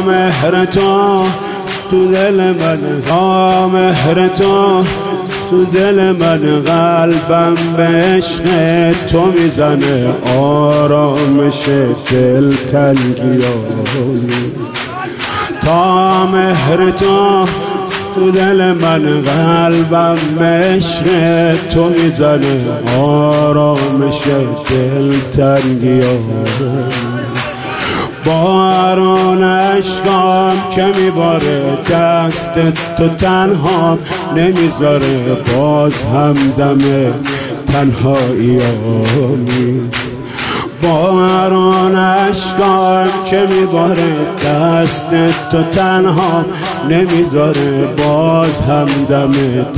مهر تو تو دل من، تا مهر تو تو دل من، قلبم به عشق تو میزنه، آرامش دل تنگیام. تا مهر تو تو دل من، قلبم به عشق تو میزنه، آرامش دل تنگیام. باران عشقام که میباره، دست تو تنها نمیذاره، باز هم دم تنهاییامی. باران عشقام که میباره، دست تو تنها نمیذاره، باز هم دم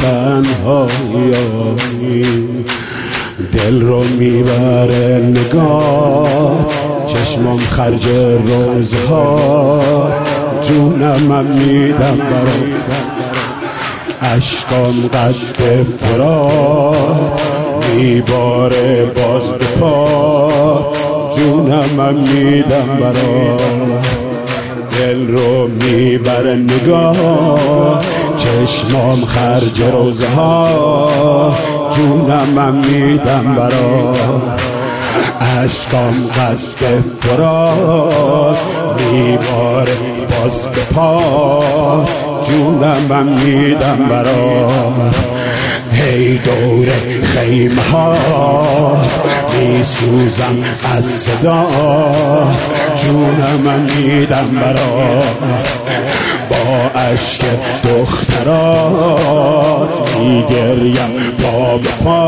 تنهاییامی. دل رو میبره نگاه، چشمم خرج روزها، جونم میدم برات، عشقام قد فرات میباره باز به پا، جونم میدم برات. دل رو میبره نگاه، چشمام خرج روزها، جونم میدم برات، عشقام قد فرات میباره باز به پا، جونم میدم برات. هی دور خیمه ها میسوزم از صدا، جونم میدم برات. با عشق دخترات میگریم پا به پا،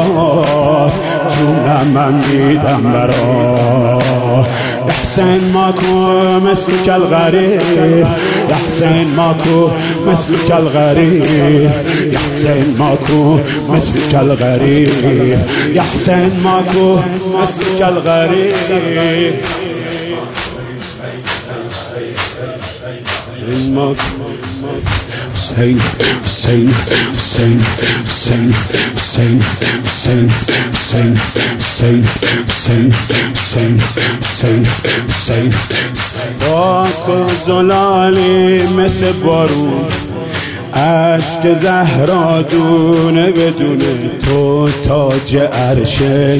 جونم میدم برات. حسین ماکو مثل کل غریب، حسین ماکو مثل کل غریب، حسین ماکو مثل کل غریب، حسین ماکو مثل کل غریب. Hussein, Hussein, Hussein, Hussein, Hussein, Hussein, Hussein, Hussein, Hussein, Hussein, Hussein, Hussein. پاک و زلالی مثل بارون، عشق زهرا دونه بدونه، تو تاج عرش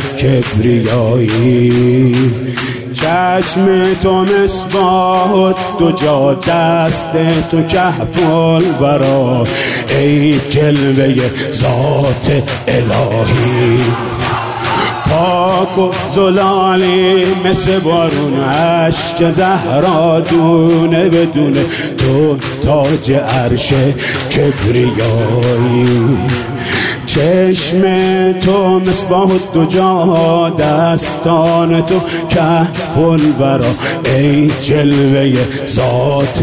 کبریایی. چشم تو مصباح الدجا، دست تو کهف الورا، ای جلوه ذات الهی. پاک و زلالی مثل بارون، عشق زهرا دونه بدونه، تو تاج عرش کبریایی. چشم تو مصباح الدجا، دستان تو کهف الورا، ای جلوه ذات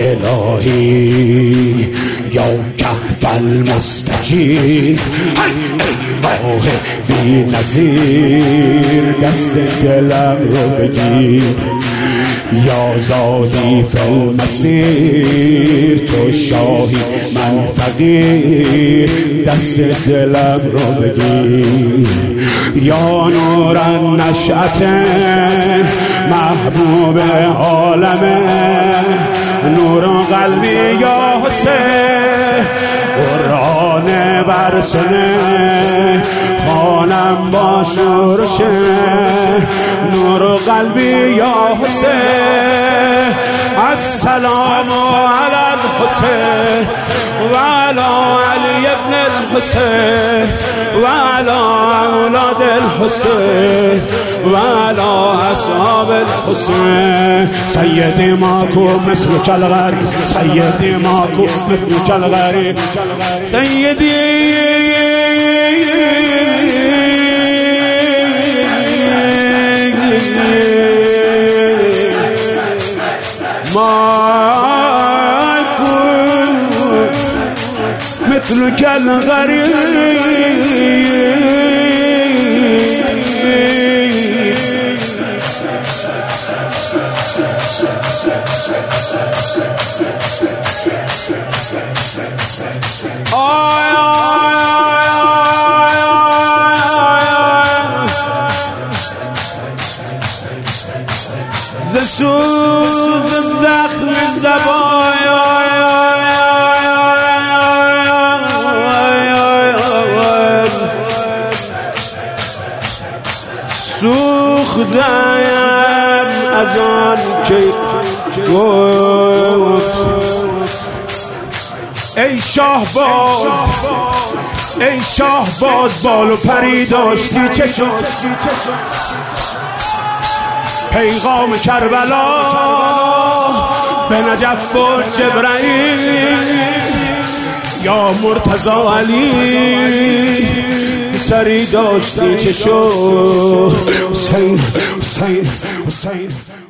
الهی. یا کهف المستجیر، ای ماه بی نظیر، دست دلم رو بگیر. یا زادی فی المسیر، تو شاهی من فقیر، دست دلم رو بگیر. یا نور النشأة محبوب عالمه، نور قلبی یا حسین، قرآن برسنه، خانم با شورشه، نور قلبی یا حسین. السلام علی الحسین و علی علی ابن الحسین و علی اولاد الحسین و علی اصحاب الحسین. سیدی ماکو مثل کل غریب، سیدی ماکو مثل کل غریب، سیدی ماكو مثلك الغريب. ز سوز زخم زبان سوختم از آن که گفت ای شاه باز بال و پری داشتی چه شد پیغام کربلا به نجف و جبرائیل یا مرتضی علی سری داشتی چه شد حسین